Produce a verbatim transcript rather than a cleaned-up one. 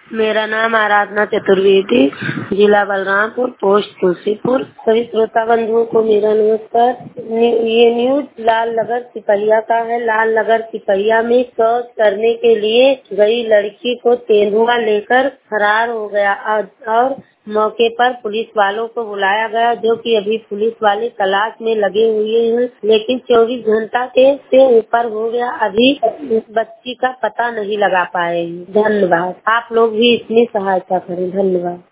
मेरा नाम आराधना चतुर्वेदी, जिला बलरामपुर, पोस्ट तुलसीपुर। सभी श्रोता बंधुओं को मेरा नमस्कार। ये न्यूज लाल नगर सिपहिया का है। लाल नगर सिपहिया में शौच करने के लिए गई लड़की को तेंदुआ लेकर फरार हो गया और मौके पर पुलिस वालों को बुलाया गया, जो कि अभी पुलिस वाले तलाश में लगे हुए हैं, लेकिन चौबीस घंटा के से ऊपर हो गया, अभी बच्ची का पता नहीं लगा पाए। धन्यवाद। आप लोग भी इसमें सहायता करें। धन्यवाद।